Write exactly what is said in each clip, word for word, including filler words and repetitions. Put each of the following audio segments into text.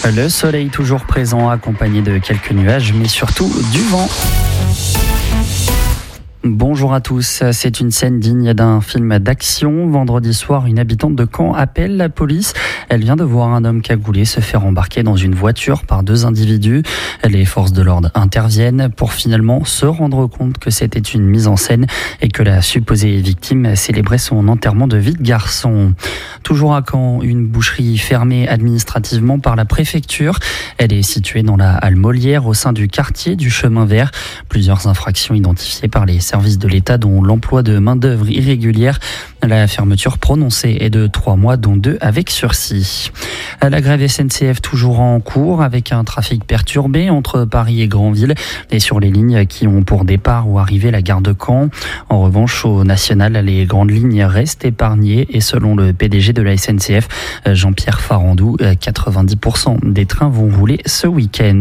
Le soleil toujours présent, accompagné de quelques nuages, mais surtout du vent. Bonjour à tous, c'est une scène digne d'un film d'action. Vendredi soir, une habitante de Caen appelle la police. Elle vient de voir un homme cagoulé se faire embarquer dans une voiture par deux individus. Les forces de l'ordre interviennent pour finalement se rendre compte que c'était une mise en scène et que la supposée victime célébrait son enterrement de vie de garçon. Toujours à Caen, une boucherie fermée administrativement par la préfecture. Elle est située dans la halle Molière au sein du quartier du Chemin Vert. Plusieurs infractions identifiées par les services de l'État, dont l'emploi de main-d'œuvre irrégulière. La fermeture prononcée est de trois mois, dont deux avec sursis. La grève S N C F toujours en cours, avec un trafic perturbé entre Paris et Granville et sur les lignes qui ont pour départ ou arrivée la gare de Caen. En revanche, au national, les grandes lignes restent épargnées et selon le P D G de la S N C F, Jean-Pierre Farandou, quatre-vingt-dix pour cent des trains vont rouler ce week-end.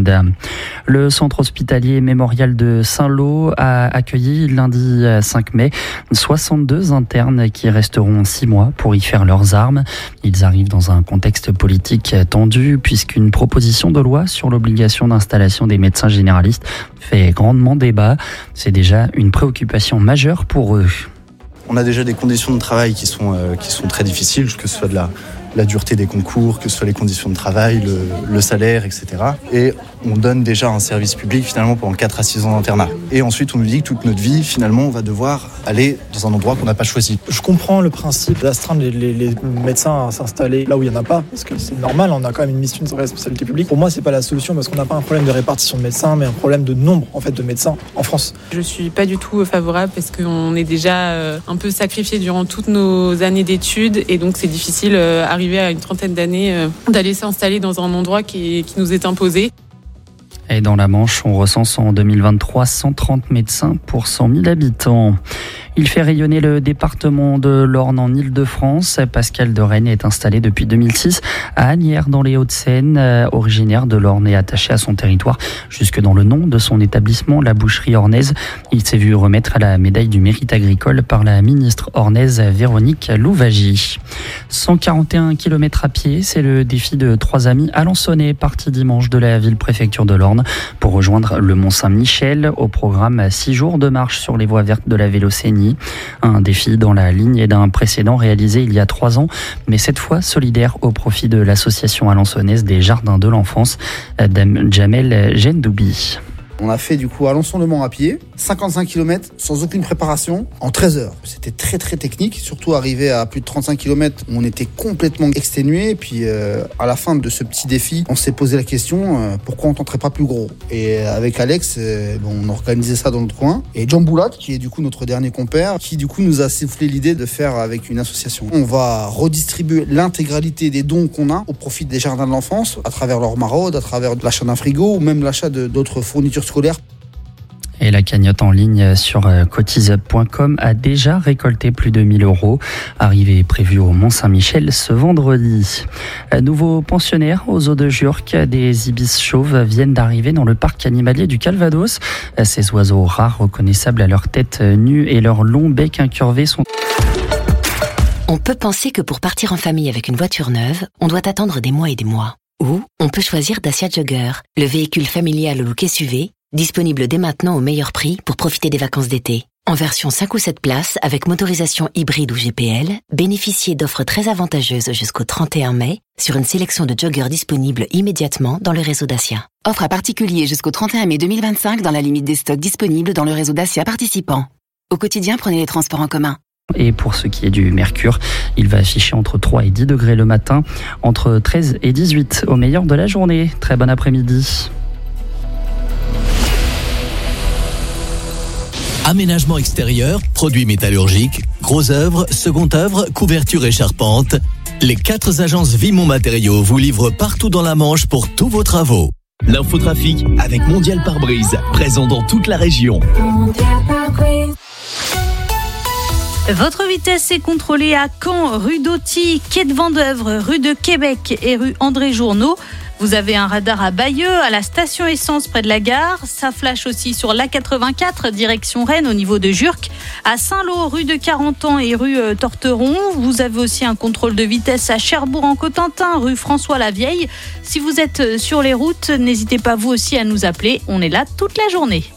Le centre hospitalier mémorial de Saint-Lô a accueilli lundi cinq mai soixante-deux internes qui resteront six mois pour y faire leurs armes. Ils arrivent dans un contexte politique tendu puisqu'une proposition de loi sur l'obligation d'installation des médecins généralistes fait grandement débat. C'est déjà une préoccupation majeure pour eux. On a déjà des conditions de travail qui sont, euh, qui sont très difficiles, que ce soit de la, la dureté des concours, que ce soit les conditions de travail, le, le salaire, et cetera. Et on donne déjà un service public finalement pendant quatre à six ans d'internat. Et ensuite on nous dit que toute notre vie, finalement, on va devoir aller dans un endroit qu'on n'a pas choisi. Je comprends le principe d'astreindre les, les, les médecins à s'installer là où il n'y en a pas, parce que c'est normal, on a quand même une mission de responsabilité publique. Pour moi, c'est pas la solution, parce qu'on n'a pas un problème de répartition de médecins, mais un problème de nombre en fait, de médecins en France. Je suis pas du tout favorable, parce qu'on est déjà un peu sacrifié durant toutes nos années d'études, et donc c'est difficile, arrivé à une trentaine d'années, d'aller s'installer dans un endroit qui, est, qui nous est imposé. Et dans la Manche, on recense en deux mille vingt-trois cent trente médecins pour cent mille habitants. Il fait rayonner le département de l'Orne en Île-de-France. Pascal de Rennes est installé depuis deux mille six à Asnières dans les Hauts-de-Seine. Euh, originaire de l'Orne et attaché à son territoire jusque dans le nom de son établissement, la boucherie ornaise. Il s'est vu remettre à la médaille du mérite agricole par la ministre ornaise Véronique Louwagie. cent quarante et un kilomètres à pied, c'est le défi de trois amis alençonnais partis dimanche de la ville-préfecture de l'Orne pour rejoindre le Mont-Saint-Michel. Au programme, six jours de marche sur les voies vertes de la Vélocénie. Un défi dans la lignée d'un précédent réalisé il y a trois ans, mais cette fois solidaire au profit de l'association alençonnaise des Jardins de l'Enfance, Dame Jamel Gendoubi. On a fait du coup Alençon-le-Mans à pied, cinquante-cinq kilomètres sans aucune préparation, en treize heures. C'était très très technique, surtout arrivé à plus de trente-cinq kilomètres, on était complètement exténué. Et puis euh, à la fin de ce petit défi, on s'est posé la question, euh, pourquoi on tenterait pas plus gros? Et avec Alex, euh, bon, on a organisé ça dans notre coin. Et John Boulat, qui est du coup notre dernier compère, qui du coup nous a soufflé l'idée de faire avec une association. On va redistribuer l'intégralité des dons qu'on a au profit des Jardins de l'Enfance, à travers leur maraude, à travers l'achat d'un frigo ou même l'achat de, d'autres fournitures scolaire. Et la cagnotte en ligne sur cotise point com a déjà récolté plus de mille euros. Arrivée prévue au Mont-Saint-Michel ce vendredi. Nouveau pensionnaire aux eaux de Jurques, des ibis chauves viennent d'arriver dans le parc animalier du Calvados. Ces oiseaux rares, reconnaissables à leur tête nue et leur long bec incurvé, sont... On peut penser que pour partir en famille avec une voiture neuve, on doit attendre des mois et des mois. Ou on peut choisir Dacia Jogger, le véhicule familial au look S U V, disponible dès maintenant au meilleur prix pour profiter des vacances d'été. En version cinq ou sept places, avec motorisation hybride ou G P L, bénéficiez d'offres très avantageuses jusqu'au trente et un mai sur une sélection de joggers disponibles immédiatement dans le réseau Dacia. Offre à particulier jusqu'au trente et un mai deux mille vingt-cinq dans la limite des stocks disponibles dans le réseau Dacia participant. Au quotidien, prenez les transports en commun. Et pour ce qui est du mercure, il va afficher entre trois et dix degrés le matin, entre treize et dix-huit au meilleur de la journée. Très bon après-midi. Aménagement extérieur, produits métallurgiques, gros œuvres, second œuvre, couverture et charpente. Les quatre agences Vimont Matériaux vous livrent partout dans la Manche pour tous vos travaux. L'infotrafic avec Mondial Pare-Brise, présent dans toute la région. Votre vitesse est contrôlée à Caen, rue d'Auty, quai de Vendeuvre, rue de Québec et rue André Journeau. Vous avez un radar à Bayeux, à la station essence près de la gare. Ça flash aussi sur l'A quatre-vingt-quatre, direction Rennes, au niveau de Jurques. À Saint-Lô, rue de Carentan et rue Torteron. Vous avez aussi un contrôle de vitesse à Cherbourg-en-Cotentin, rue François-Lavieille. Si vous êtes sur les routes, n'hésitez pas vous aussi à nous appeler. On est là toute la journée.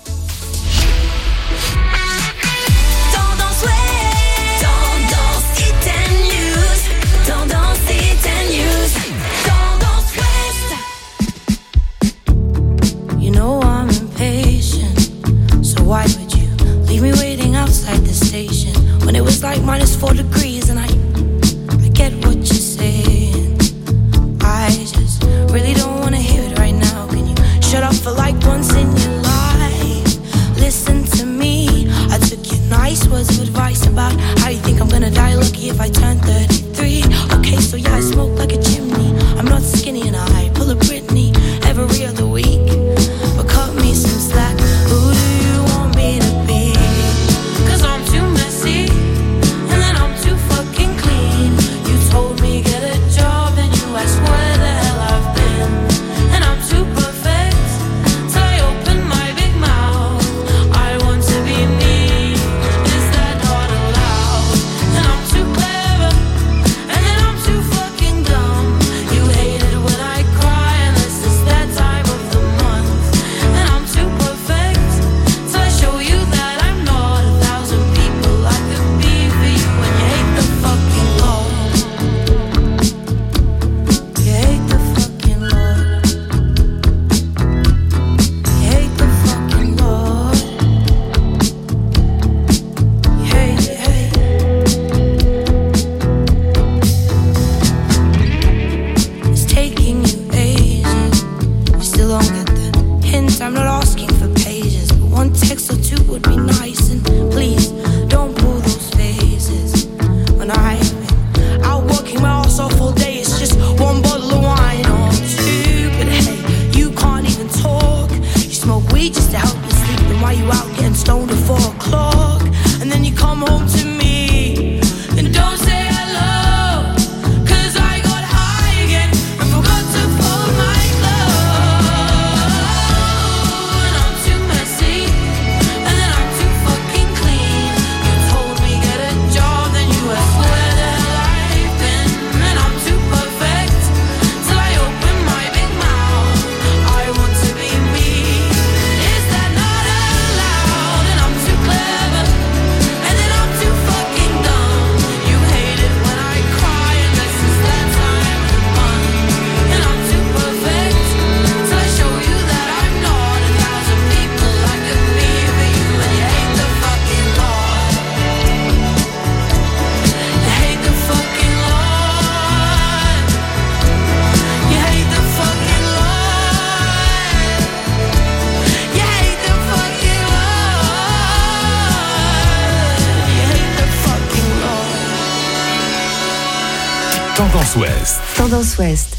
Why would you leave me waiting outside the station when it was like minus four degrees? And I, I get what you're saying. I just really don't want to hear it right now. Can you shut up for like once in your life? Listen to me. I took your nice words of advice about how you think I'm gonna die lucky if I turn thirty-three. Okay, so yeah, I smoke like a chimney. I'm not skinny and I pull a Britney every other week. But cut me some slack. Who do you want me to be? Cause I'm too messy, and then I'm too fucking clean. You told me get a job, then you asked where the hell I've been. And I'm too perfect, till I open my big mouth. I want to be me, is that not allowed? And I'm too clever, and then I'm too fucking dumb. You hate it when I cry, unless it's that time of the month. And I'm too perfect, till I show you that I'm not a thousand people I could be for you. And you hate the fucking Lord. You hate the fucking Lord. You hate the fucking Lord. You hate, you hate. It's taking you ages. You still don't get the hint. I'm not asking for pages, but one text or two would be nice. And please don't pull those faces. When I've been out working my ass off all day, it's just one bottle of wine or two. But hey, you can't even talk. You smoke weed just to help you sleep. Then why you out getting stoned at four o'clock? And then you come home to me and don't say hello. Cause I got high again and forgot to fold my clothes. And I'm too messy, and then I'm too fucking clean. You told me get a job, then you asked where the hell I've been. And I'm too perfect, till I open my big mouth. I want to be me, is that not allowed? And I'm too clever, and then I'm too fucking dumb. You hate it when I cry, unless it's that time of the month. And I'm too perfect, till I show you that I'm not a thousand people I could be for you. And you hate the fucking Lord. You hate the fucking Lord. You hate the fucking Lord. You hate the fucking Lord. You hate the fucking Lord. Tendance Ouest. Tendance Ouest.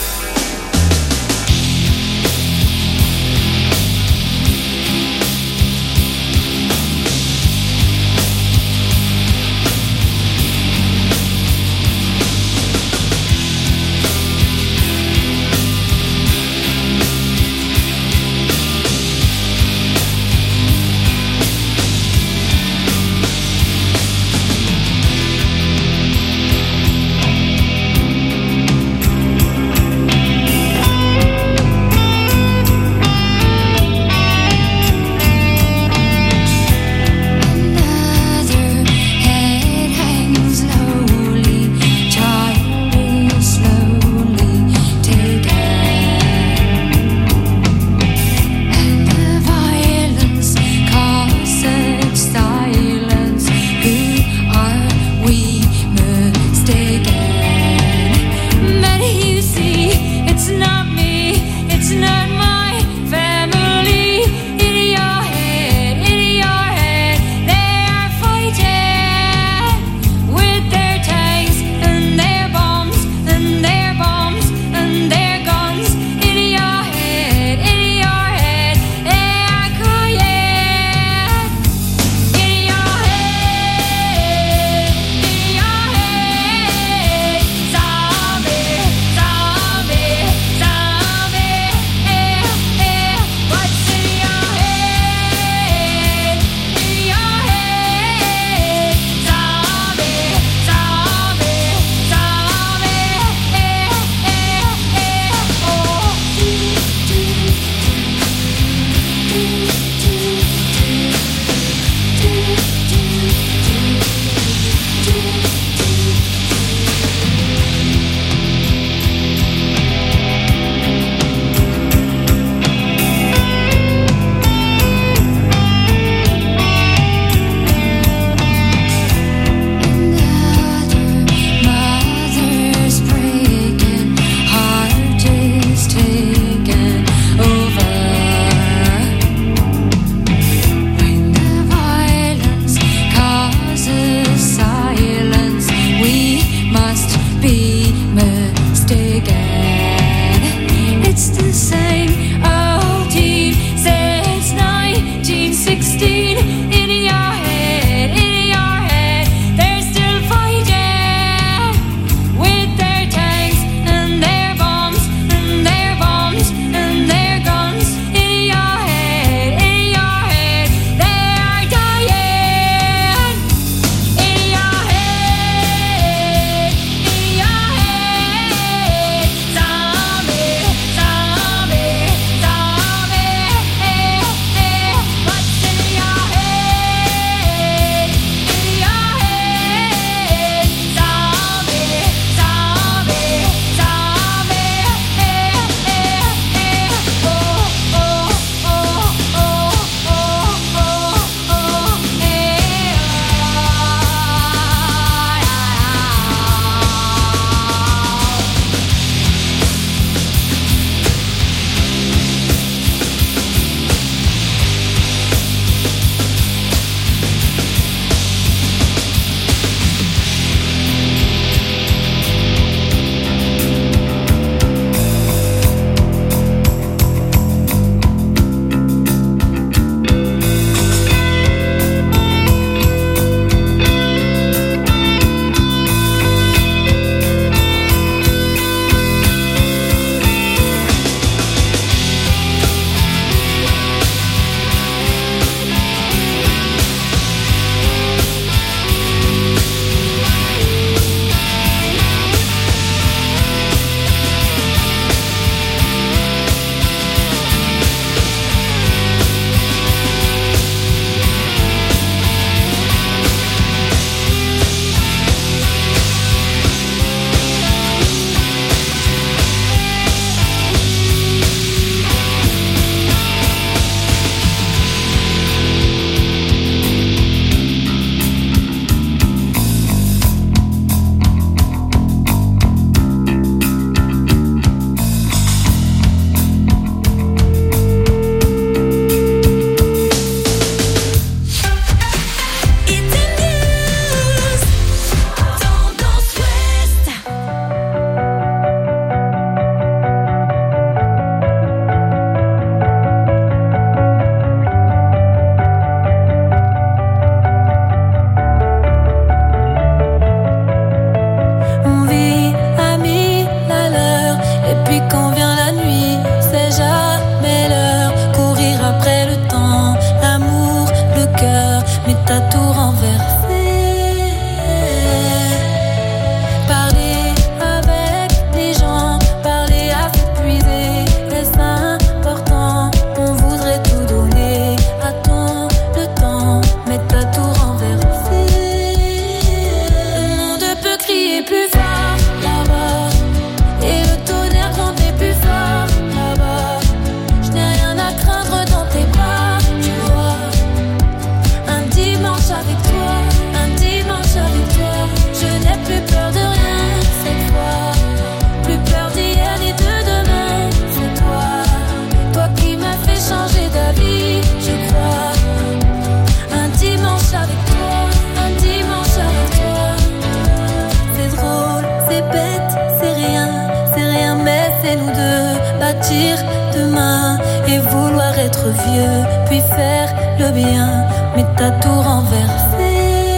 mais t'as tout renversé. Parler avec les gens, parler à s'épuiser, est-ce important? On voudrait tout donner, attends le temps, mais t'as tout renversé. Le monde peut crier plus fort là-bas, et le tonnerre gronder plus fort là-bas. Je n'ai rien à craindre dans tes bras, tu vois. Un dimanche avec toi, un dimanche avec toi. Je n'ai plus peur de rien cette fois, plus peur d'hier ni de demain. C'est toi, toi qui m'as fait changer d'avis, je crois. Un dimanche avec toi, un dimanche avec toi. C'est drôle, c'est bête, c'est rien, c'est rien, mais c'est nous deux. Bâtir demain et vouloir être vieux, puis faire le bien, mais t'as tout renversé.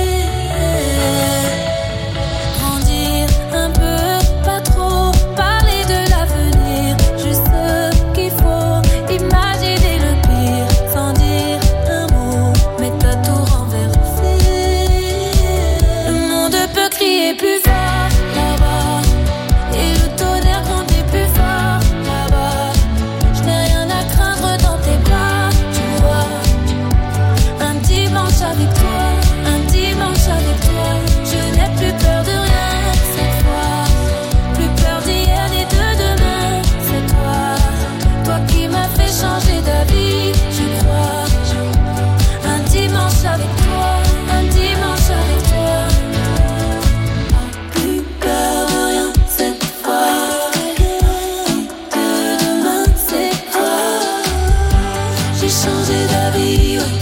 Grandir un peu, pas trop, parler de l'avenir, juste ce qu'il faut, imaginer le pire, sans dire un mot, mais t'as tout renversé. Le monde peut crier plus fort là-bas, et le tonnerre gronder plus fort là-bas. Je n'ai rien à craindre dans tes bras, tu vois. Un dimanche avec toi, un dimanche avec toi. Je n'ai plus peur de rien cette fois, plus peur d'hier ni de demain. C'est toi, toi qui m'as fait changer d'avis, je crois. Un dimanche avec toi, un dimanche avec toi. Plus peur de rien cette fois, de demain c'est toi. J'ai changé d'avis, ouais.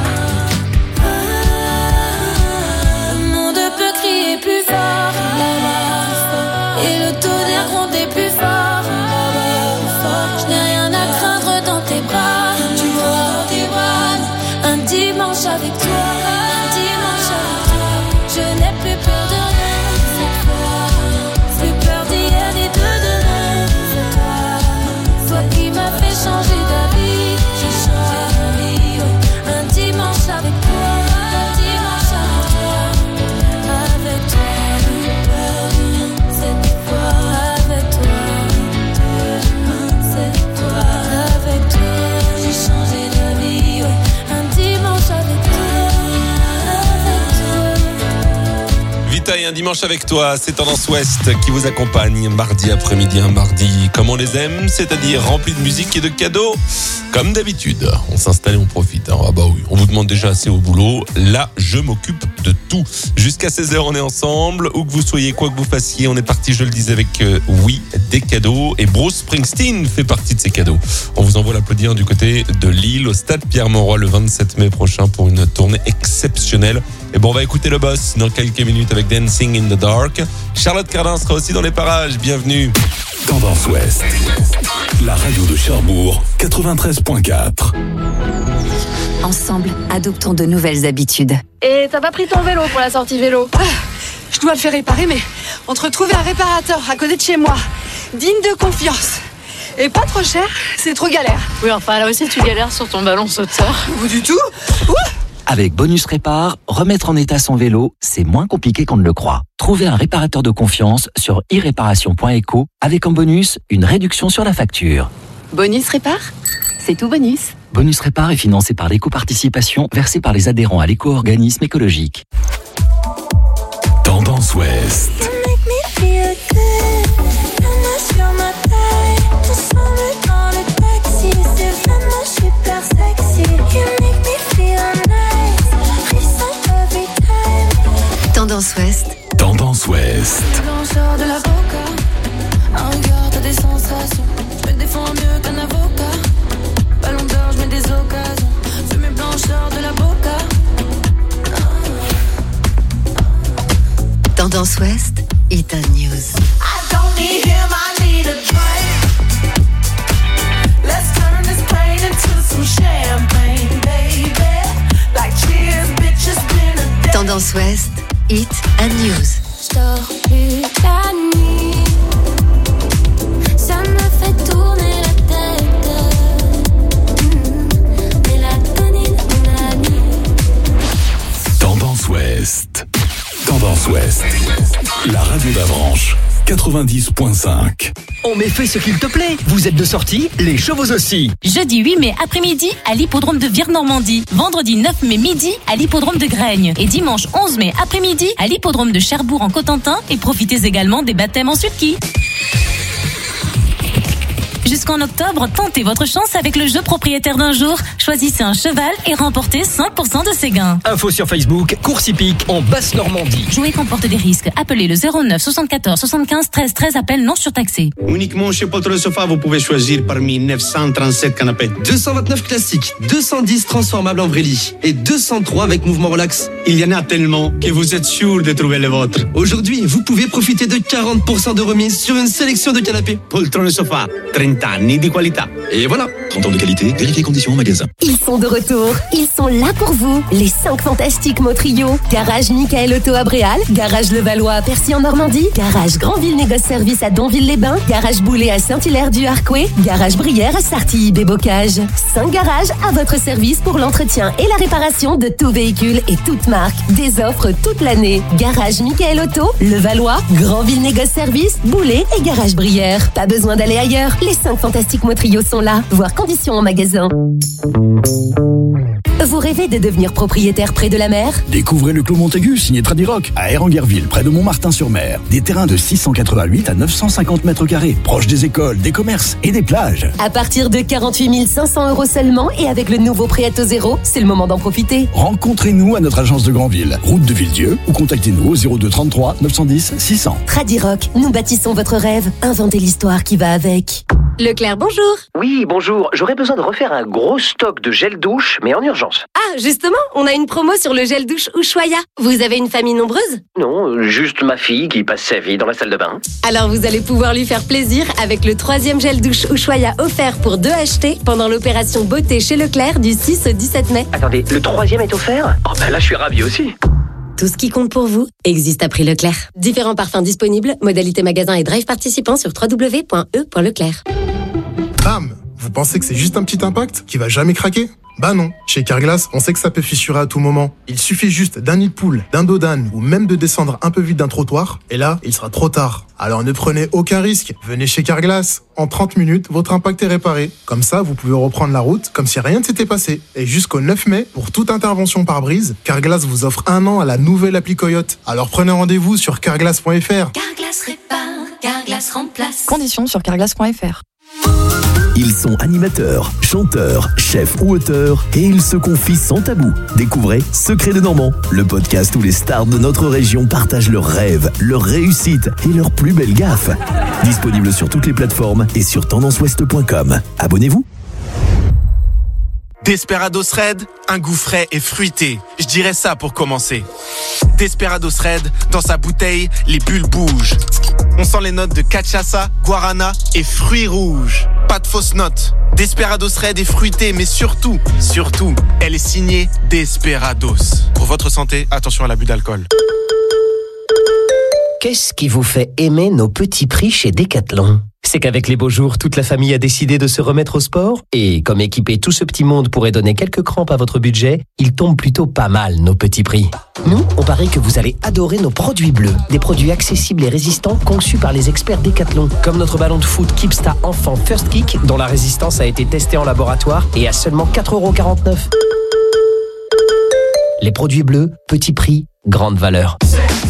Le monde peut crier plus fort là-bas, et le tonnerre gronder plus fort là-bas. Je n'ai rien à craindre dans tes bras, tu vois, tes bras. Un dimanche avec toi, un dimanche avec toi. Je n'ai plus peur de rien cette fois, plus peur d'hier ni de demain. C'est toi, toi qui m'as fait changer d'avis, j'ai changé d'avis, ouais. Un dimanche avec toi, un dimanche avec toi. Avec toi, plus peur de rien cette fois. Avec toi, c'est toi. Avec toi, j'ai changé d'avis, ouais. Un dimanche avec toi, avec toi. Vita et un dimanche avec toi, c'est Tendance Ouest qui vous accompagne mardi après-midi, un mardi comme on les aime, c'est-à-dire rempli de musique et de cadeaux. Comme d'habitude, on s'installe et on profite. Ah bah oui, on vous demande déjà assez au boulot. Là, je m'occupe de tout. Jusqu'à seize heures, on est ensemble. Où que vous soyez, quoi que vous fassiez, on est parti, je le disais, avec, euh, oui, des cadeaux. Et Bruce Springsteen fait partie de ces cadeaux. On vous envoie l'applaudir du côté de Lille, au stade Pierre-Mauroy, le vingt-sept mai prochain, pour une tournée exceptionnelle. Et bon, on va écouter le boss dans quelques minutes avec Dancing in the Dark. Charlotte Cardin sera aussi dans les parages. Bienvenue. Tendance Ouest, la radio de Cherbourg, quatre-vingt-treize virgule quatre. Ensemble, adoptons de nouvelles habitudes. Et t'as pas pris ton vélo pour la sortie vélo? Ah, je dois le faire réparer, mais entre trouver un réparateur à côté de chez moi, digne de confiance, et pas trop cher, c'est trop galère. Oui, enfin là aussi tu galères sur ton ballon sauteur. Ou du tout. Ouh. Avec Bonus Répar, remettre en état son vélo, c'est moins compliqué qu'on ne le croit. Trouvez un réparateur de confiance sur i réparation point eco avec en bonus une réduction sur la facture. Bonus Répar, c'est tout bonus. Bonus Répar est financé par l'éco-participation versée par les adhérents à l'éco-organisme écologique. Tendance Ouest. Tendance Ouest. Tendance Ouest. Blancheur de l'avocat, un regard de des sensations. Je me défends mieux qu'un avocat. Ballon d'or, je mets des occasions. Fumée blancheur de la boca. Tendance Ouest, Hit and News. I don't need him, I need a drink. Let's turn this pain into some champagne, baby. Like cheers, bitches, been a day. Tendance Ouest, Hit and News. J'dors plus la nuit. Ça me fait tourner la tête. Mélatonine, mon ami. Tendance Ouest. La radio d'Avranches. quatre-vingt-dix point cinq. On met fait ce qu'il te plaît. Vous êtes de sortie, les chevaux aussi. Jeudi huit mai après-midi à l'hippodrome de Vire-Normandie. Vendredi neuf mai midi à l'hippodrome de Graignes. Et dimanche onze mai après-midi à l'hippodrome de Cherbourg en Cotentin. Et profitez également des baptêmes en sulky. Jusqu'en octobre, tentez votre chance avec le jeu propriétaire d'un jour. Choisissez un cheval et remportez cinq pour cent de ses gains. Info sur Facebook, course hippique en Basse-Normandie. Jouer comporte des risques. Appelez le zéro neuf soixante-quatorze soixante-quinze treize treize. Appel non surtaxé. Uniquement chez Poltron Sofa, vous pouvez choisir parmi neuf cent trente-sept canapés. deux cent vingt-neuf classiques, deux cent dix transformables en vrai lit et deux cent trois avec mouvement relax. Il y en a tellement que vous êtes sûr de trouver le vôtre. Aujourd'hui, vous pouvez profiter de quarante pour cent de remise sur une sélection de canapés. Poltron Sofa, trente anni di qualità. Et voilà, trente ans de qualité, vérifiez conditions en magasin. Ils sont de retour, ils sont là pour vous. Les cinq fantastiques Montrio. Garage Michael Auto à Bréal, Garage Levallois à Percy en Normandie, Garage Grandville Négoce Service à Donville-les-Bains, Garage Boulet à Saint-Hilaire-du-Harcouët, Garage Brière à Sartilly-Bébocage. cinq garages à votre service pour l'entretien et la réparation de tout véhicule et toute marque. Des offres toute l'année. Garage Michael Auto, Levallois, Grandville Négoce Service, Boulet et Garage Brière. Pas besoin d'aller ailleurs, les cinq fantastiques Montrio sont là. Voir conditions en magasin. Vous rêvez de devenir propriétaire près de la mer? Découvrez le Clos Montaigu, signé Tradirock, à Eranguerville, près de Montmartin-sur-Mer. Des terrains de six cent quatre-vingt-huit à neuf cent cinquante mètres carrés, proches des écoles, des commerces et des plages. À partir de quarante-huit mille cinq cents euros seulement et avec le nouveau prêt à taux zéro, c'est le moment d'en profiter. Rencontrez-nous à notre agence de Granville, route de Villedieu, ou contactez-nous au zéro deux trente-trois neuf cent dix six cents. Tradirock, nous bâtissons votre rêve. Inventez l'histoire qui va avec. Leclerc, bonjour. Oui, bonjour. J'aurais besoin de refaire un gros stock de gel douche, mais en urgence. Ah, justement, on a une promo sur le gel douche Ushuaïa. Vous avez une famille nombreuse? Non, juste ma fille qui passe sa vie dans la salle de bain. Alors vous allez pouvoir lui faire plaisir avec le troisième gel douche Ushuaïa offert pour deux achetés pendant l'opération beauté chez Leclerc du six au dix-sept mai. Attendez, le troisième est offert? Oh ben là, je suis ravi aussi. Tout ce qui compte pour vous existe à prix Leclerc. Différents parfums disponibles, modalité magasin et drive participants sur w w w point e point leclerc. Bam! Vous pensez que c'est juste un petit impact qui va jamais craquer? Bah non. Chez Carglass, on sait que ça peut fissurer à tout moment. Il suffit juste d'un nid de poule, d'un dos d'âne ou même de descendre un peu vite d'un trottoir et là, il sera trop tard. Alors ne prenez aucun risque. Venez chez Carglass. En trente minutes, votre impact est réparé. Comme ça, vous pouvez reprendre la route comme si rien ne s'était passé. Et jusqu'au neuf mai, pour toute intervention par brise, Carglass vous offre un an à la nouvelle appli Coyote. Alors prenez rendez-vous sur carglass point f r. Carglass répare, Carglass remplace. Conditions sur carglass point f r. Ils sont animateurs, chanteurs, chefs ou auteurs et ils se confient sans tabou. Découvrez Secret de Normand, le podcast où les stars de notre région partagent leurs rêves, leurs réussites et leurs plus belles gaffes. Disponible sur toutes les plateformes et sur tendance ouest point com. Abonnez-vous. Desperados Red, un goût frais et fruité. Je dirais ça pour commencer. Desperados Red, dans sa bouteille, les bulles bougent. On sent les notes de cachaça, guarana et fruits rouges. Pas de fausses notes. Desperados Red est fruité, mais surtout, surtout, elle est signée Desperados. Pour votre santé, attention à l'abus d'alcool. Qu'est-ce qui vous fait aimer nos petits prix chez Decathlon? C'est qu'avec les beaux jours, toute la famille a décidé de se remettre au sport. Et comme équiper tout ce petit monde pourrait donner quelques crampes à votre budget, ils tombent plutôt pas mal, nos petits prix. Nous, on parie que vous allez adorer nos produits bleus. Des produits accessibles et résistants conçus par les experts Decathlon. Comme notre ballon de foot Kipsta Enfant First Kick, dont la résistance a été testée en laboratoire et à seulement quatre euros quarante-neuf. Les produits bleus, petit prix, grande valeur.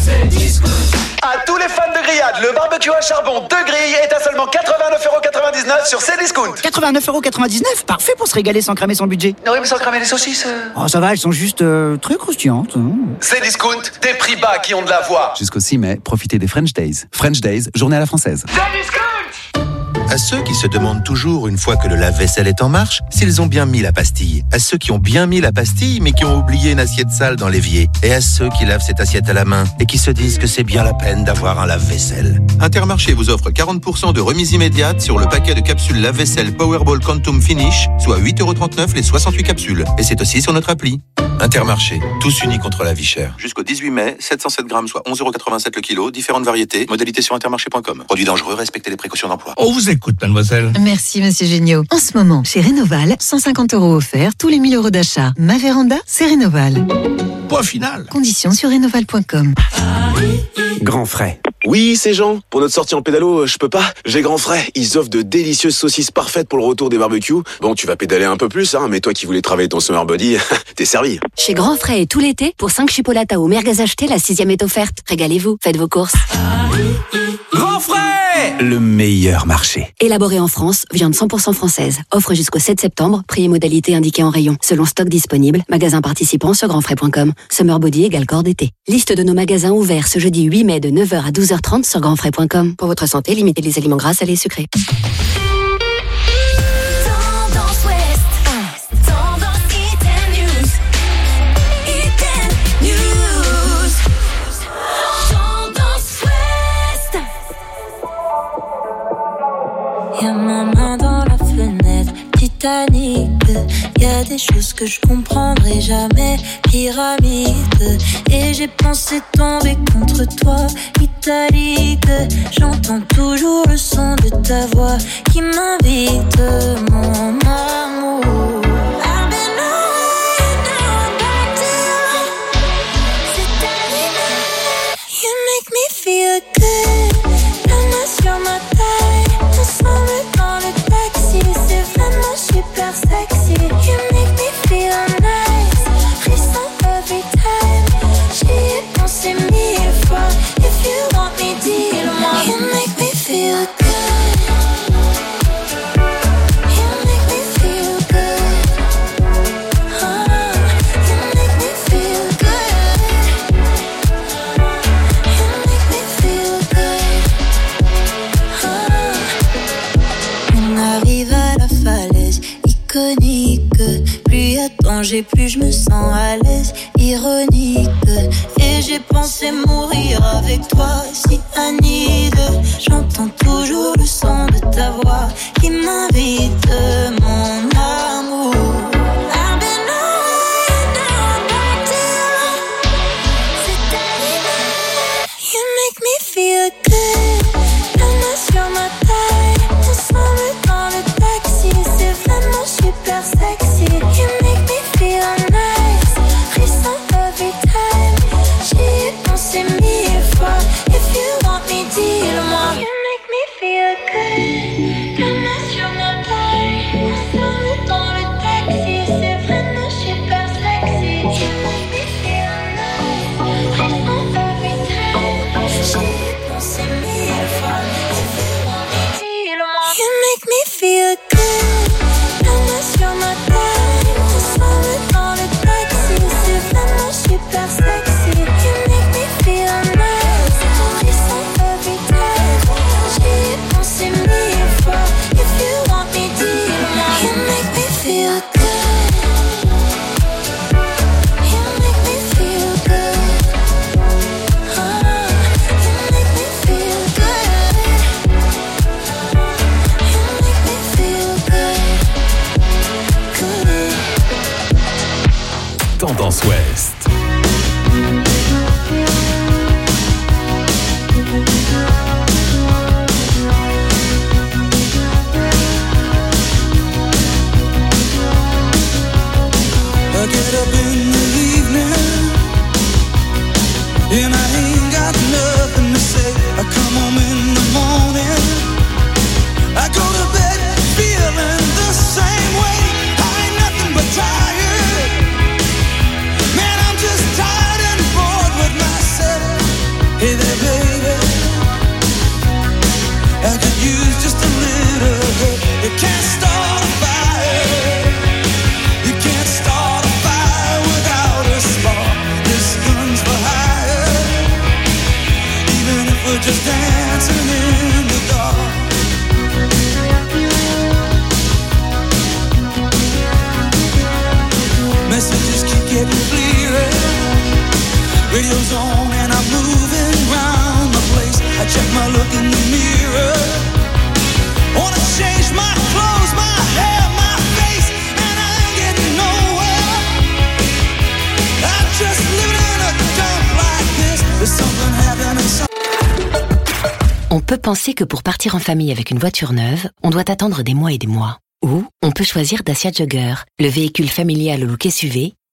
À tous les fans de grillade, le barbecue à charbon de grille est à seulement quatre-vingt-neuf euros quatre-vingt-dix-neuf sur Cdiscount. quatre-vingt-neuf euros quatre-vingt-dix-neuf, parfait pour se régaler sans cramer son budget. Non, oui, mais sans cramer les saucisses. Oh, ça va, elles sont juste euh, très croustillantes. Hein. Cdiscount, des prix bas qui ont de la voix. Jusqu'au six mai, profitez des French Days. French Days, journée à la française. À ceux qui se demandent toujours, une fois que le lave-vaisselle est en marche, s'ils ont bien mis la pastille. À ceux qui ont bien mis la pastille, mais qui ont oublié une assiette sale dans l'évier. Et à ceux qui lavent cette assiette à la main et qui se disent que c'est bien la peine d'avoir un lave-vaisselle. Intermarché vous offre quarante pour cent de remise immédiate sur le paquet de capsules lave-vaisselle Powerball Quantum Finish, soit huit euros trente-neuf les soixante-huit capsules. Et c'est aussi sur notre appli. Intermarché, tous unis contre la vie chère. Jusqu'au dix-huit mai, sept cent sept grammes, soit onze euros quatre-vingt-sept le kilo, différentes variétés, modalité sur intermarché point com. Produit dangereux, respectez les précautions d'emploi. On vous écoute, mademoiselle. Merci, monsieur Géniaud. En ce moment, chez Rénoval, cent cinquante euros offerts tous les mille euros d'achat. Ma véranda, c'est Rénoval. Point final. Conditions sur rénoval point com. Grand frais. Oui, c'est Jean. Pour notre sortie en pédalo, je peux pas. J'ai Grand frais. Ils offrent de délicieuses saucisses parfaites pour le retour des barbecues. Bon, tu vas pédaler un peu plus, hein, mais toi qui voulais travailler ton summer body, t'es servi. Chez Grand Frais et tout l'été, pour cinq chipolatas ou merguez achetés, la sixième est offerte. Régalez-vous, faites vos courses. Grand frais, le meilleur marché. Élaboré en France, viande cent pour cent française. Offre jusqu'au sept septembre, prix et modalités indiqués en rayon. Selon stock disponible, magasin participant sur grand frais point com. Summer body égale corps d'été. Liste de nos magasins ouverts ce jeudi huit mai de neuf heures à douze heures trente sur grand frais point com. Pour votre santé, limitez les aliments gras, salés et sucrés. Y'a ma main dans la fenêtre, Titanic. Y'a des choses que je comprendrai jamais, pyramide. Et j'ai pensé tomber contre toi, italique. J'entends toujours le son de ta voix qui m'invite, mon amour. I've been away, now I'm back to you. C'est terminé. You make me feel good. La main sur ma taille. Ensemble dans le taxi, c'est vraiment super sexy. You make me feel nice, frisson every time. J'y ai pensé mille fois. If you want me, dis-le-moi. You make me feel good. You make me feel good. Oh, you make me feel good. You make me feel good. Oh. On arrive à la falaise iconique. Plus y a danger, plus je me sens à l'aise. Ironique. Et j'ai pensé mourir avec toi, si Anide. J'entends toujours le son de ta voix qui m'invite, mon amour. I've been away, now I'm back to you. C'est terminé. You make me feel good. La main sur ma taille. Ensemble dans le taxi, c'est vraiment super sexy. You make me feel nice, frisson every time. J'y ai pensé mille fois. If you want me, dis-le-moi. You make me feel good. La main sur ma taille. Ensemble dans le taxi, c'est vraiment super sexy. You make me feel nice, frisson every time. J'y ai pensé mille fois. If you want me, dis-le-moi. You make me feel good. La main sur ma taille. Ensemble dans le taxi, c'est vraiment super sexy. You make me feel nice, frisson every time. J'y ai pensé mille fois. If you want me, dis-le-moi. You make me feel good. You make me feel good. Oh, you make me feel good. You make me feel good. Good. Tendance Ouest. I get up in the evening and I ain't got nothing to say. I come home in the morning, I go to bed feeling the same way. I ain't nothing but tired. Man, I'm just tired and bored with myself. Hey there, baby, I could use just a little help. You can't start a fire. You can't start a fire without a spark. This gun's for hire. Even if we're just dancing in the dark. Messages keep getting clearer. Radio's on and I'm moving round the place. I check my look in the mirror. Wanna change my clothes, my hair, my face, and I ain't getting nowhere. I'm just living in a dump like this. There's something happening. On peut penser que pour partir en famille avec une voiture neuve, on doit attendre des mois et des mois. Ou on peut choisir Dacia Jogger, le véhicule familial au look S U V,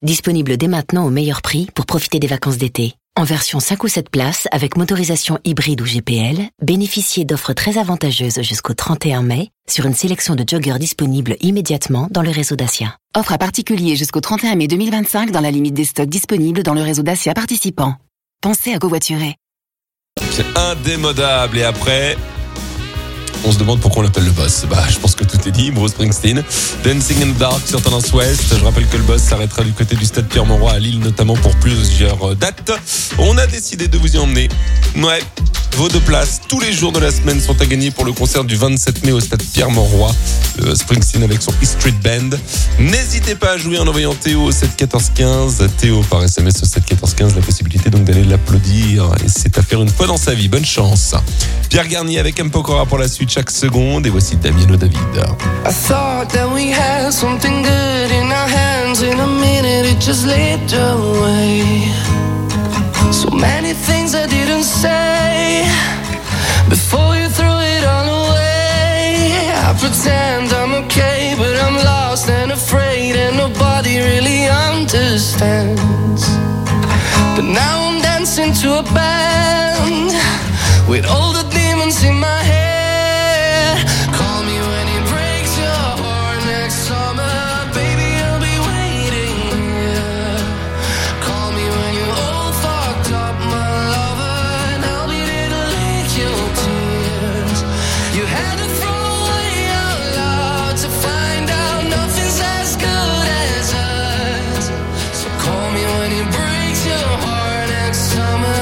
Disponible dès maintenant au meilleur prix pour profiter des vacances d'été. En version cinq ou sept places avec motorisation hybride ou G P L, bénéficiez d'offres très avantageuses jusqu'au trente et un mai sur une sélection de joggers disponibles immédiatement dans le réseau Dacia. Offre à particulier jusqu'au trente et un mai deux mille vingt-cinq dans la limite des stocks disponibles dans le réseau Dacia participant. Pensez à covoiturer. C'est indémodable. Et après, on se demande pourquoi on l'appelle le boss. Bah, je pense que tout est dit. Bruce Springsteen, Dancing in the Dark sur Tendance Ouest. Je rappelle que le boss s'arrêtera du côté du stade Pierre-Mauroy à Lille, notamment pour plusieurs dates. On a décidé de vous y emmener. Ouais, vos deux places tous les jours de la semaine sont à gagner pour le concert du vingt-sept mai au stade Pierre-Mauroy. Euh, Springsteen avec son E Street Band. N'hésitez pas à jouer en envoyant Théo au sept quatorze quinze. Théo par S M S au sept quatorze quinze. La possibilité donc d'aller l'applaudir. Et c'est à faire une fois dans sa vie. Bonne chance. Pierre Garnier avec M. Pokora pour la suite chaque seconde. Et voici Damiano David. I thought that we had something good in our hands. In a minute it just slipped away. So many things I didn't say before you threw it all away. I pretend I'm okay, but I'm lost and afraid, and nobody really understands. But now I'm dancing to a band with all the demons in my head. Call me when it breaks your heart next summer, baby, I'll be waiting here. Call me when you're all fucked up, my lover, and I'll be there to lick your tears. You had to throw away our love to find out nothing's as good as us. So call me when it breaks your heart next summer.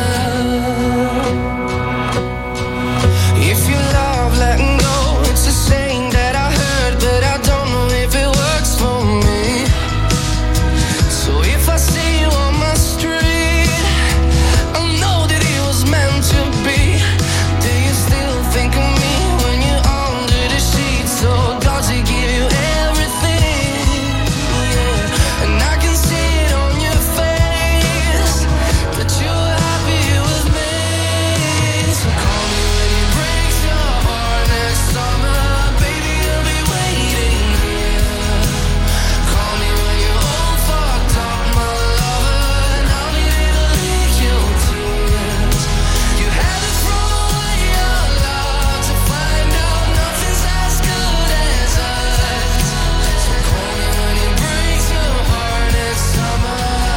If you love letting go, it's a saying that I heard, but I don't know if it works for me. So if I see you on my street, I know that it was meant to be. Do you still think of me when you're under the sheets? So does it give you everything? Yeah. And I can see it on your face that you're happy with me. So call me when it breaks your heart next summer, baby, I'll be waiting here. Call me when you're all fucked up, my lover, and I'll be there to lick your tears. You had to throw away your love to find out nothing's as good as us. So call me when it breaks your heart next summer.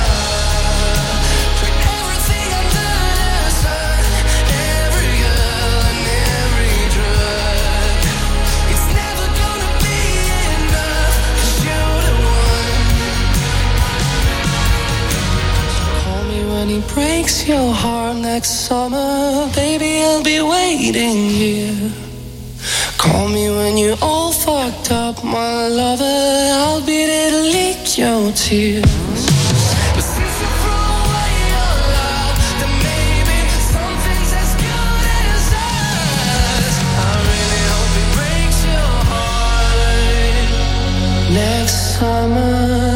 Put everything under the sun, every girl and every drug. It's never gonna be enough, 'cause you're the one. Call me when he breaks your heart next summer, baby, I'll be waiting here. Call me when you're all fucked up, my lover, I'll be there to lick your tears. But since you threw away your love, then maybe something's as good as us. I really hope it breaks your heart next summer.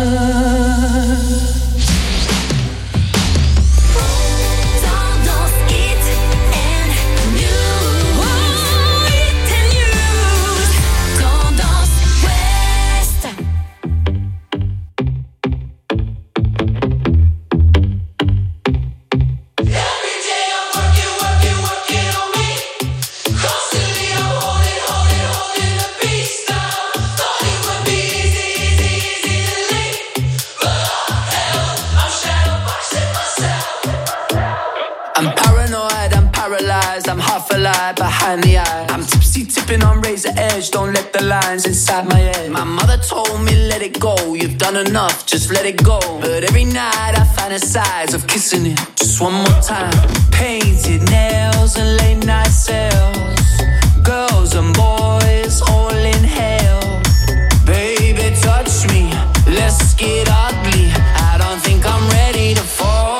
I'm paranoid, I'm paralyzed, I'm half alive behind the eye. I'm tipsy tipping on razor edge, don't let the lines inside my head. My mother told me let it go, you've done enough, just let it go. But every night I fantasize of kissing it just one more time. Painted nails and late night sales, girls and boys all in hell. Baby touch me, let's get ugly, I don't think I'm ready to fall.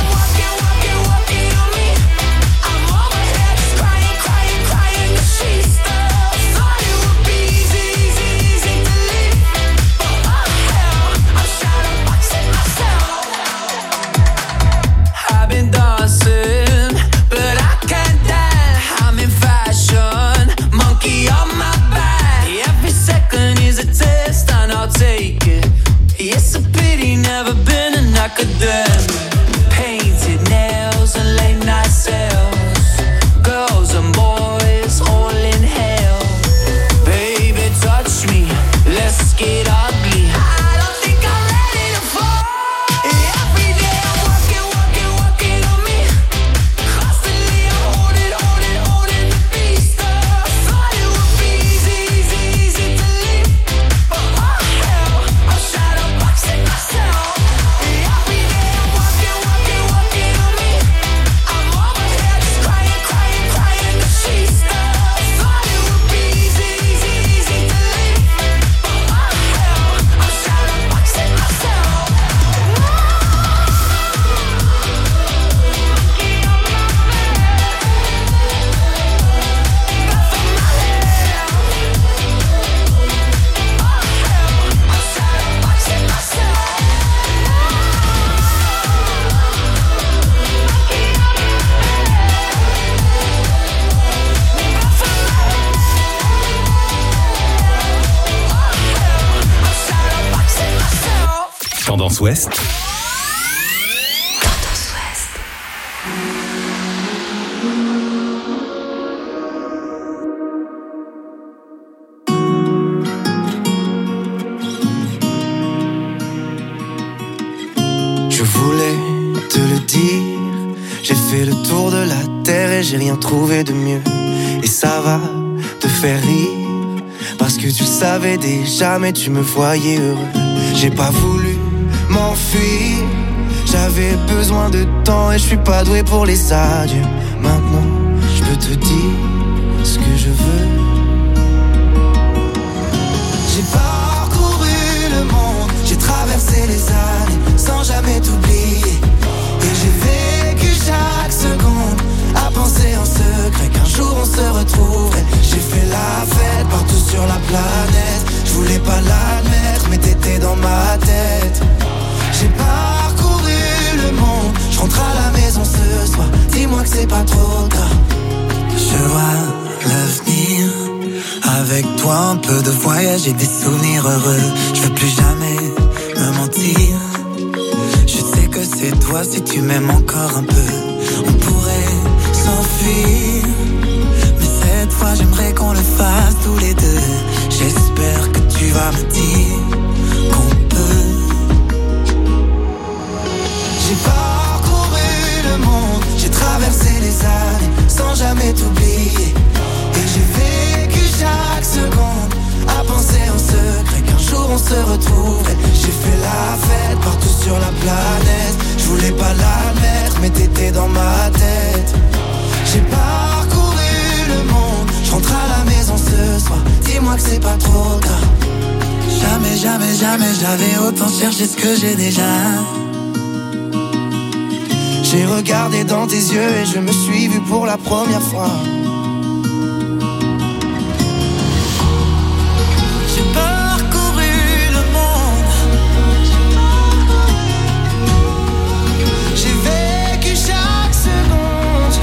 She's Tendance Ouest. Je voulais te le dire, j'ai fait le tour de la terre et j'ai rien trouvé de mieux. Et ça va te faire rire, parce que tu le savais déjà mais tu me voyais heureux. J'ai pas voulu m'enfuir, j'avais besoin de temps et je suis pas doué pour les adieux. Maintenant je peux te dire ce que je veux. J'ai parcouru le monde, j'ai traversé les années sans jamais t'oublier. Et j'ai vécu chaque seconde à penser en secret qu'un jour on se retrouverait. J'ai fait la fête partout sur la planète, je voulais pas l'admettre mais t'étais dans ma tête. J'ai parcouru le monde, je rentre à la maison ce soir, dis-moi que c'est pas trop tard. Je vois l'avenir, avec toi un peu de voyage et des souvenirs heureux. Je veux plus jamais me mentir, je sais que c'est toi si tu m'aimes encore un peu. On pourrait s'enfuir, mais cette fois j'aimerais qu'on le fasse tous les deux. J'espère que tu vas me dire qu'on peut. J'ai parcouru le monde, j'ai traversé les années sans jamais t'oublier. Et j'ai vécu chaque seconde à penser en secret qu'un jour on se retrouverait. J'ai fait la fête partout sur la planète, je voulais pas l'admettre mais t'étais dans ma tête. J'ai parcouru le monde, je rentre à la maison ce soir, dis-moi que c'est pas trop tard. Jamais, jamais, jamais j'avais autant cherché ce que j'ai déjà. J'ai regardé dans tes yeux et je me suis vu pour la première fois. J'ai parcouru le monde, j'ai vécu chaque seconde.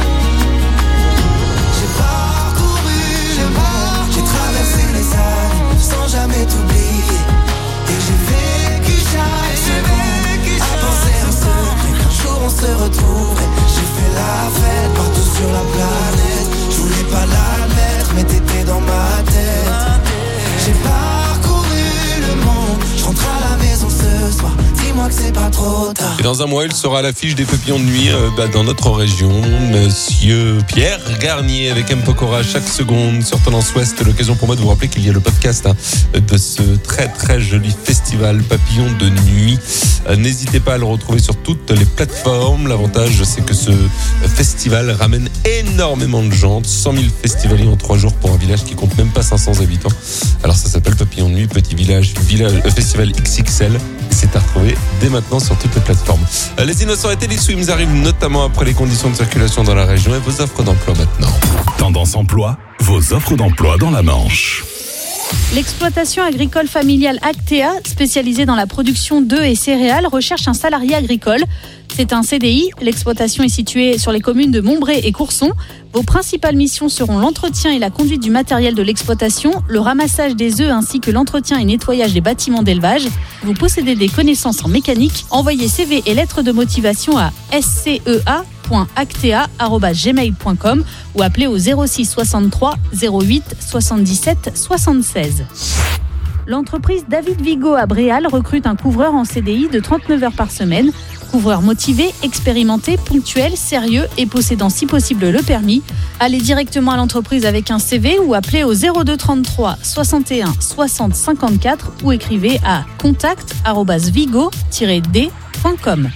J'ai parcouru le monde, j'ai traversé les années sans jamais t'oublier. Et j'ai vécu chaque seconde à penser en secret qu'un jour on se retrouverait. J'ai fait la fête partout sur la planète, je voulais pas l'admettre mais t'étais dans ma tête. J'ai parcouru le monde, je rentre à la maison ce soir, dis-moi que c'est pas trop tard. Et dans un mois, il sera à l'affiche des Papillons de nuit euh, bah, dans notre région. Monsieur Pierre Garnier avec M. Pokora chaque seconde sur Tendance Ouest. L'occasion pour moi de vous rappeler qu'il y a le podcast hein, de ce très très joli festival Papillons de nuit. Euh, n'hésitez pas à le retrouver sur toutes les plateformes. L'avantage, c'est que ce festival ramène énormément de gens. cent mille festivaliers en trois jours pour un village qui compte même pas cinq cents habitants. Alors ça s'appelle Papillons de nuit, petit village, village euh, festival X X L. C'est à retrouver dès maintenant sur toutes les plateformes. Les Innocents et Teddy Swims arrivent notamment après les conditions de circulation dans la région et vos offres d'emploi maintenant. Tendance emploi, vos offres d'emploi dans la Manche. L'exploitation agricole familiale Actea, spécialisée dans la production d'œufs et céréales, recherche un salarié agricole. C'est un C D I. L'exploitation est située sur les communes de Montbré et Courson. Vos principales missions seront l'entretien et la conduite du matériel de l'exploitation, le ramassage des œufs ainsi que l'entretien et nettoyage des bâtiments d'élevage. Vous possédez des connaissances en mécanique. Envoyez C V et lettres de motivation à s c e a point actea arobase gmail point com ou appelez au zéro six soixante-trois zéro huit soixante-dix-sept soixante-seize. L'entreprise David Vigo à Bréal recrute un couvreur en C D I de trente-neuf heures par semaine. Couvreur motivé, expérimenté, ponctuel, sérieux et possédant si possible le permis. Allez directement à l'entreprise avec un C V ou appelez au zéro deux trente-trois soixante et un soixante cinquante-quatre ou écrivez à contact arobase vigo tiret d point com.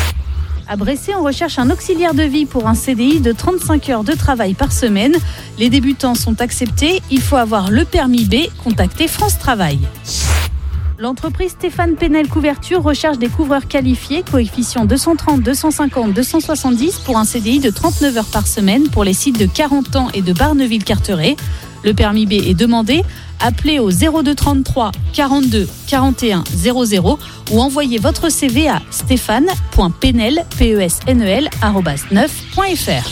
À Bressé, on recherche un auxiliaire de vie pour un C D I de trente-cinq heures de travail par semaine. Les débutants sont acceptés. Il faut avoir le permis B. Contactez France Travail. L'entreprise Stéphane Penel Couverture recherche des couvreurs qualifiés, coefficient deux cent trente, deux cent cinquante, deux cent soixante-dix pour un C D I de trente-neuf heures par semaine pour les sites de Carentan et de Barneville-Carteret. Le permis B est demandé. Appelez au zéro deux trente-trois quarante-deux quarante et un zéro zéro ou envoyez votre C V à stéphane point penel arobase neuf point f r.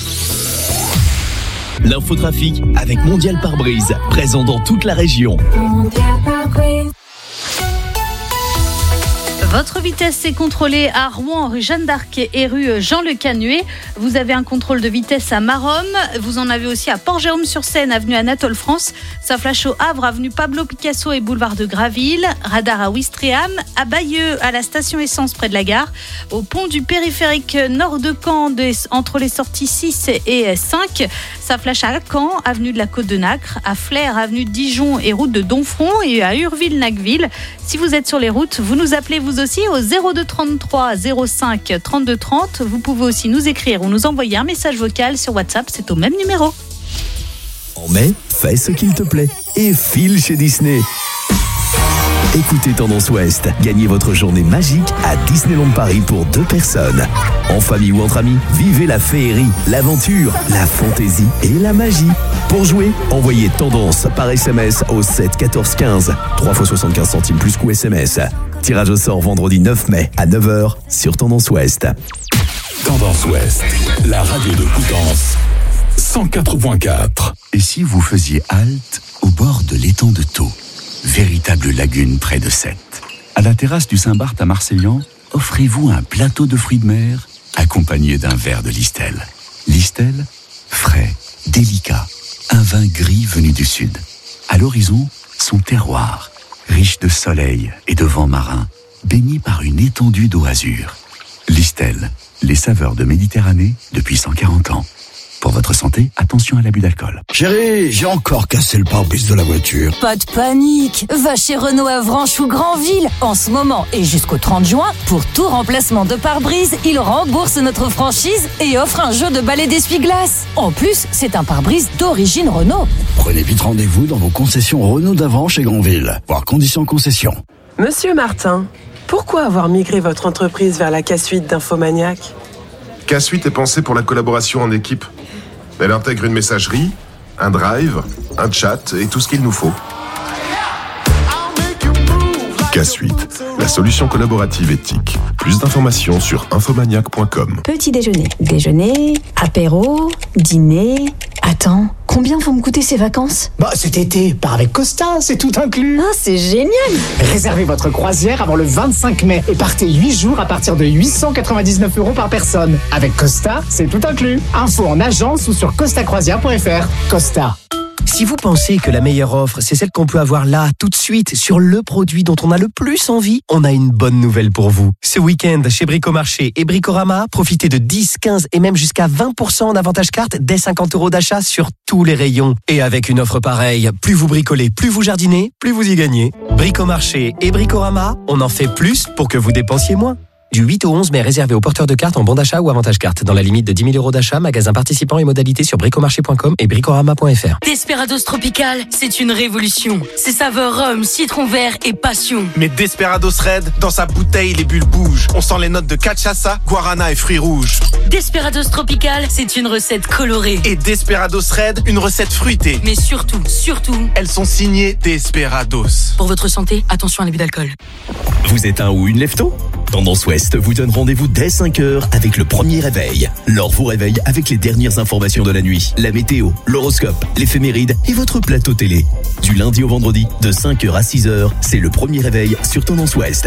L'infotrafic avec Mondial Pare-Brise, présent dans toute la région. Mondial Pare-Brise. Votre vitesse est contrôlée à Rouen, rue Jeanne d'Arc et rue Jean Le Canuet. Vous avez un contrôle de vitesse à Maromme. Vous en avez aussi à Port-Jérôme-sur-Seine, avenue Anatole France. Ça flash au Havre, avenue Pablo Picasso et boulevard de Graville. Radar à Ouistreham, à Bayeux, à la station essence près de la gare. Au pont du périphérique nord de Caen, de, entre les sorties six et cinq. Ça flash à Caen, avenue de la Côte de Nacre. À Flers, avenue de Dijon et route de Donfront. Et à Urville-Nacqueville. Si vous êtes sur les routes, vous nous appelez vous aussi au zéro deux trente-trois zéro cinq trente-deux trente. Vous pouvez aussi nous écrire ou nous envoyer un message vocal sur WhatsApp, c'est au même numéro. En mai, fais ce qu'il te plaît et file chez Disney. Écoutez Tendance Ouest, gagnez votre journée magique à Disneyland Paris pour deux personnes. En famille ou entre amis, vivez la féerie, l'aventure, la fantaisie et la magie. Pour jouer, envoyez Tendance par S M S au sept quatorze quinze. trois fois soixante-quinze centimes plus coût S M S. Tirage au sort vendredi neuf mai à neuf heures sur Tendance Ouest. Tendance Ouest, la radio de Coutances, cent quatre point quatre. Et si vous faisiez halte au bord de l'étang de Thau, véritable lagune près de Sète. À la terrasse du Saint-Barth à Marseillan, offrez-vous un plateau de fruits de mer accompagné d'un verre de Listel. Listel, frais, délicat, un vin gris venu du sud. À l'horizon, son terroir, riche de soleil et de vent marin, baigné par une étendue d'eau azur. Listel, les saveurs de Méditerranée depuis cent quarante ans. Pour votre santé, attention à l'abus d'alcool. Chérie, j'ai encore cassé le pare-brise de la voiture. Pas de panique, va chez Renault Avranches ou Granville. En ce moment et jusqu'au trente juin, pour tout remplacement de pare-brise, il rembourse notre franchise et offre un jeu de balai d'essuie-glace. En plus, c'est un pare-brise d'origine Renault. Prenez vite rendez-vous dans vos concessions Renault d'Avranches et Granville. Voir conditions concession. Monsieur Martin, pourquoi avoir migré votre entreprise vers la K Suite d'Infomaniac ? K Suite est pensée pour la collaboration en équipe. Elle intègre une messagerie, un drive, un chat et tout ce qu'il nous faut. K Suite, la solution collaborative éthique. Plus d'informations sur infomaniac point com. Petit déjeuner, déjeuner, apéro, dîner. Attends, combien vont me coûter ces vacances ? Bah cet été, part avec Costa, c'est tout inclus. Ah, c'est génial ! Réservez votre croisière avant le vingt-cinq mai et partez huit jours à partir de huit cent quatre-vingt-dix-neuf euros par personne. Avec Costa, c'est tout inclus. Info en agence ou sur costa croisière point f r. Costa. Si vous pensez que la meilleure offre, c'est celle qu'on peut avoir là, tout de suite, sur le produit dont on a le plus envie, on a une bonne nouvelle pour vous. Ce week-end, chez Bricomarché et Bricorama, profitez de dix, quinze et même jusqu'à vingt pour cent en avantage carte dès cinquante euros d'achat sur tous les rayons. Et avec une offre pareille, plus vous bricolez, plus vous jardinez, plus vous y gagnez. Bricomarché et Bricorama, on en fait plus pour que vous dépensiez moins. Du huit au onze mai, réservé aux porteurs de cartes en bon d'achat ou avantage carte. Dans la limite de dix mille euros d'achat, magasin participant et modalités sur bricomarché point com et bricorama point f r. Desperados Tropical, c'est une révolution. C'est saveur rhum, citron vert et passion. Mais Desperados Red, dans sa bouteille, les bulles bougent. On sent les notes de cachaça, guarana et fruits rouges. Desperados Tropical, c'est une recette colorée. Et Desperados Red, une recette fruitée. Mais surtout, surtout, elles sont signées Desperados. Pour votre santé, attention à l'abus d'alcool. Vous êtes un ou une lefto ? Tendance Ouest vous donne rendez-vous dès cinq heures avec le premier réveil. L'heure vous réveille avec les dernières informations de la nuit, la météo, l'horoscope, l'éphéméride et votre plateau télé. Du lundi au vendredi, de cinq heures à six heures, c'est le premier réveil sur Tendance Ouest.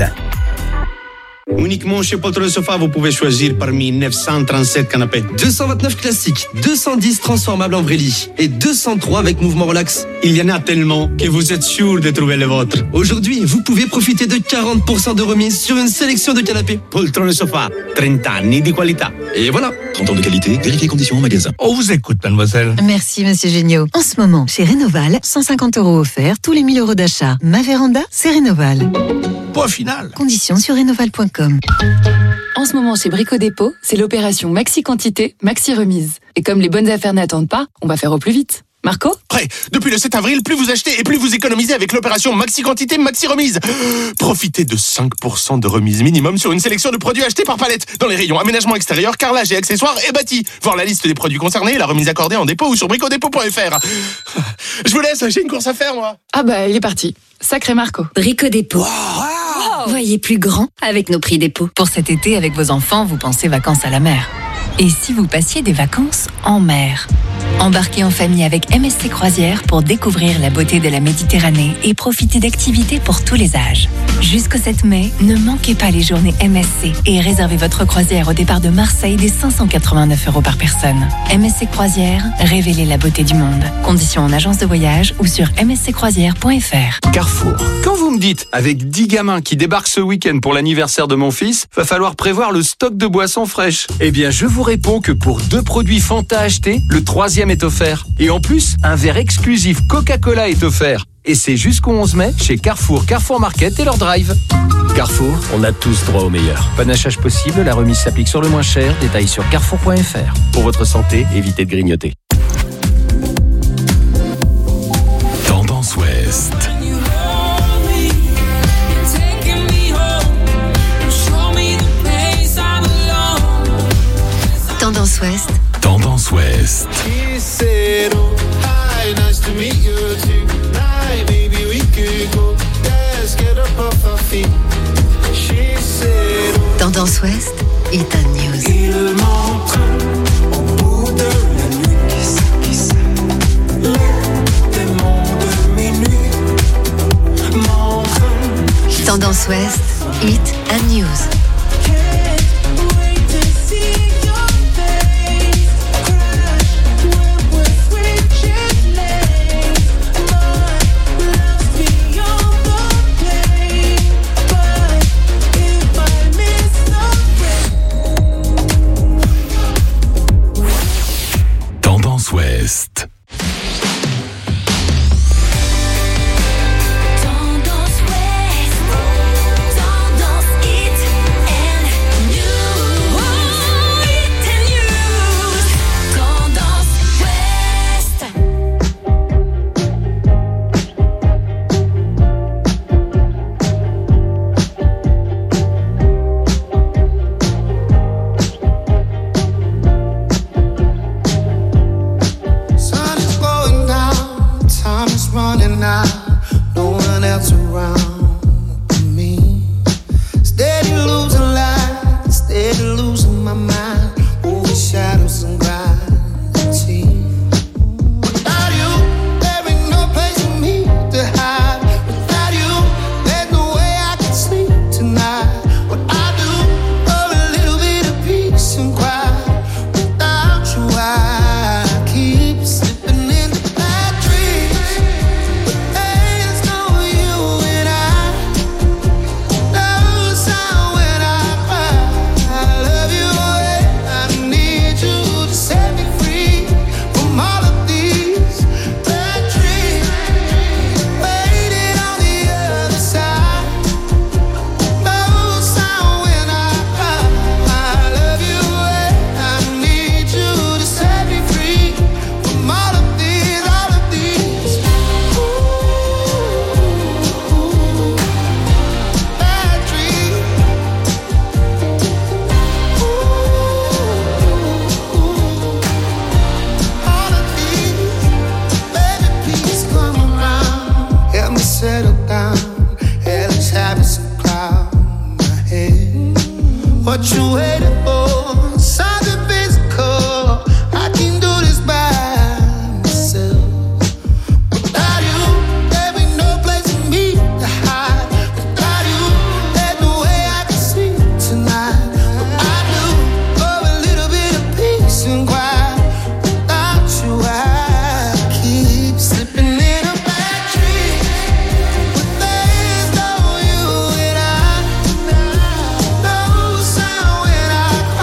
Uniquement chez Poltron Sofa, vous pouvez choisir parmi neuf cent trente-sept canapés. deux cent vingt-neuf classiques, deux cent dix transformables en Vreli et deux cent trois avec mouvement relax. Il y en a tellement que vous êtes sûr de trouver le vôtre. Aujourd'hui, vous pouvez profiter de quarante pour cent de remise sur une sélection de canapés. Poltron Sofa, trente anni di qualità. Et voilà. trente ans de qualité, vérifiez conditions en magasin. On vous écoute, mademoiselle. Merci, monsieur Géniaud. En ce moment, chez Rénoval, cent cinquante euros offerts tous les mille euros d'achat. Ma véranda, c'est Rénoval. Point final. Conditions sur rénoval point com. En ce moment, chez Brico Dépôt, c'est l'opération Maxi Quantité, Maxi Remise. Et comme les bonnes affaires n'attendent pas, on va faire au plus vite. Marco ? Prêt. Depuis le sept avril, plus vous achetez et plus vous économisez avec l'opération Maxi Quantité, Maxi Remise. Profitez de cinq pour cent de remise minimum sur une sélection de produits achetés par palette dans les rayons aménagement extérieur, carrelage et accessoires et bâti. Voir la liste des produits concernés et la remise accordée en dépôt ou sur bricodépôt point f r. Je vous laisse, j'ai une course à faire, moi. Ah bah, il est parti. Sacré Marco. Brico Dépôt. Wow. Voyez plus grand avec nos prix dépôt. Pour cet été, avec vos enfants, vous pensez vacances à la mer. Et si vous passiez des vacances en mer ? Embarquez en famille avec M S C Croisières pour découvrir la beauté de la Méditerranée et profiter d'activités pour tous les âges. Jusqu'au sept mai, ne manquez pas les journées M S C et réservez votre croisière au départ de Marseille dès cinq cent quatre-vingt-neuf euros par personne. M S C Croisières, révélez la beauté du monde. Conditions en agence de voyage ou sur m s c croisières point f r. Carrefour. Quand vous me dites, avec dix gamins qui débarquent ce week-end pour l'anniversaire de mon fils, va falloir prévoir le stock de boissons fraîches. Eh bien, je vous réponds que pour deux produits Fanta achetés, le troisième est offert. Et en plus, un verre exclusif Coca-Cola est offert. Et c'est jusqu'au onze mai chez Carrefour, Carrefour Market et leur drive. Carrefour, on a tous droit au meilleur. Panachage possible, la remise s'applique sur le moins cher. Détails sur carrefour point f r. Pour votre santé, évitez de grignoter. Tendance Ouest. Tendance Ouest. Tendance Ouest. Tendance Ouest, Eton News. Il m'entraîne au bout de la nuit. Qui c'est, qui c'est? Le démon de minuit m'entraîne. Tendance Ouest, Hit and News. Ouest. When I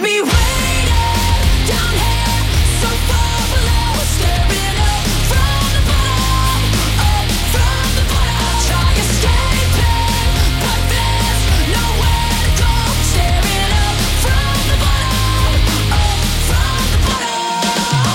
me waiting down here, so far below, staring up from the bottom, up from the bottom. I try escaping, but there's nowhere to go. Staring up from the bottom, up from the bottom.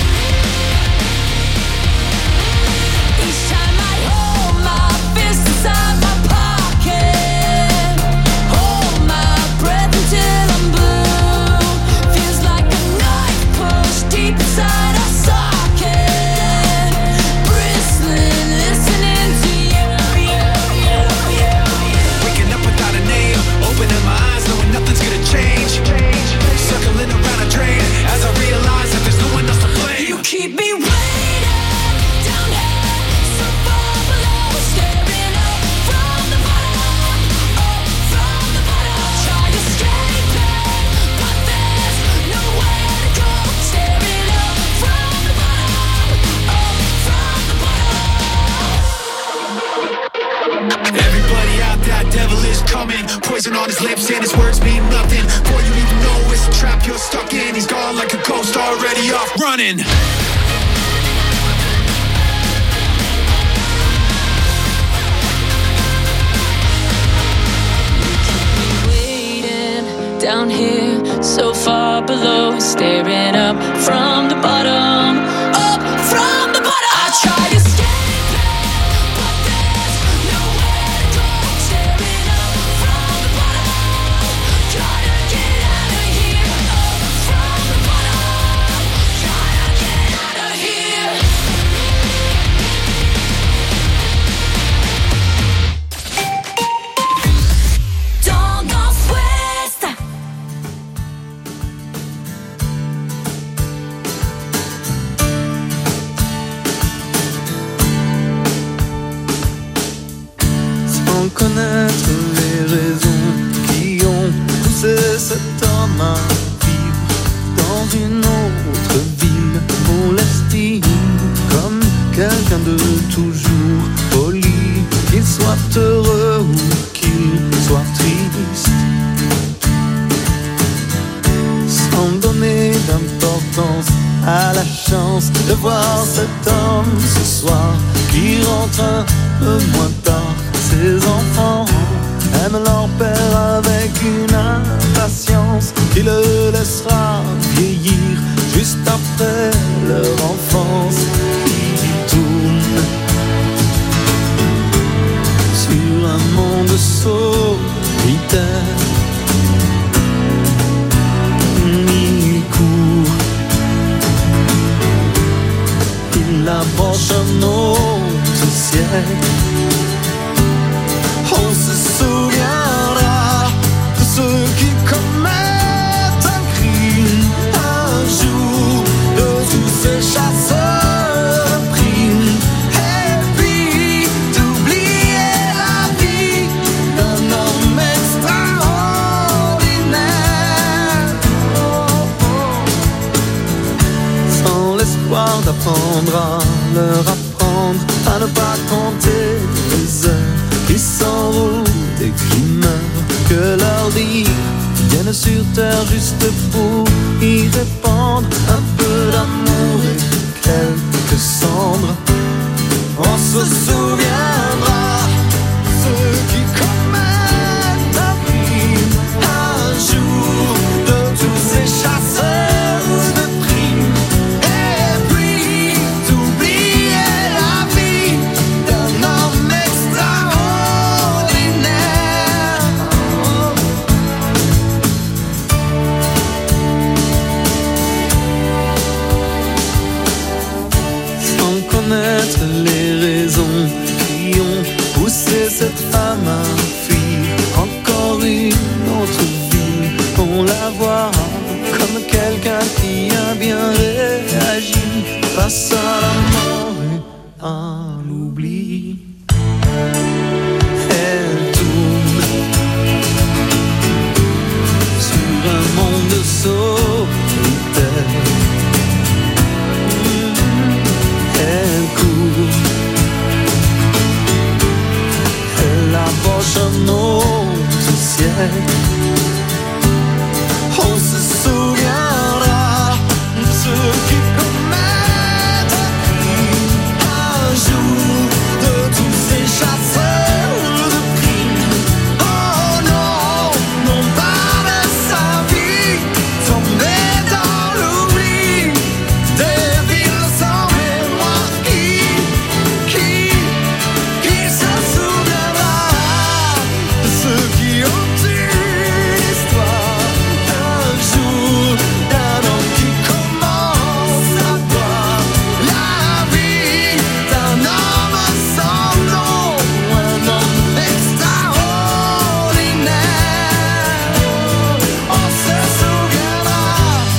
Each time I hold my fist inside my pocket, hold my breath until I'm blue. Feels like a knife pushed deep inside a socket, bristling, listening to you, you, you, you, you. Waking up without a name, opening my eyes, knowing nothing's gonna change. Circling around a drain, as I realize that there's no one else to blame. You keep me waiting down here, so far below, staring up from the bottom, up from the bottom. Try escaping, but there's nowhere to go. Staring up from the bottom, up from the bottom. Everybody out there, devil is coming. Poison on his lips and his words mean nothing. Before you even know it's a trap you're stuck in. He's gone like a ghost, already off running. Waiting down here, so far below, staring up from the bottom, up from the bottom. I try escaping, but there's nowhere to go. Staring up from the bottom, gotta get out of here. Up from the bottom, gotta get out of here. Tendance Ouest. Sans connaître les raisons qui ont poussé cet homme à vivre dans une autre ville, on l'estime comme quelqu'un de toujours poli, qu'il soit heureux ou qu'il soit triste, sans donner d'importance à la chance de voir cet homme ce soir qui rentre un peu moins tard. Ses enfants aiment leur père avec une impatience qui le laissera vieillir juste après leur enfance. Ils tournent sur un monde solitaire. Ils courent, ils approchent un autre siècle. On se souviendra de ceux qui commettent un crime un jour, de tous ces chasseurs de primes. Et puis d'oublier la vie d'un homme extraordinaire, sans l'espoir d'apprendre à leur apprendre à ne pas compter les heures qui s'enroulent et qui meurent, que leur dire viennent sur terre juste pour y répandre un peu d'amour et quelques cendres. On se souviendra ceux qui commettent un crime un jour, de tous ces chasseurs de primes. Et puis d'oublier la vie d'un homme extraordinaire, sans connaître les raisons qui ont poussé cette femme à fuir encore une autre vie. On la voit comme quelqu'un qui a bien réagi face à la mort et à l'oubli. Elle tourne sur un monde sauf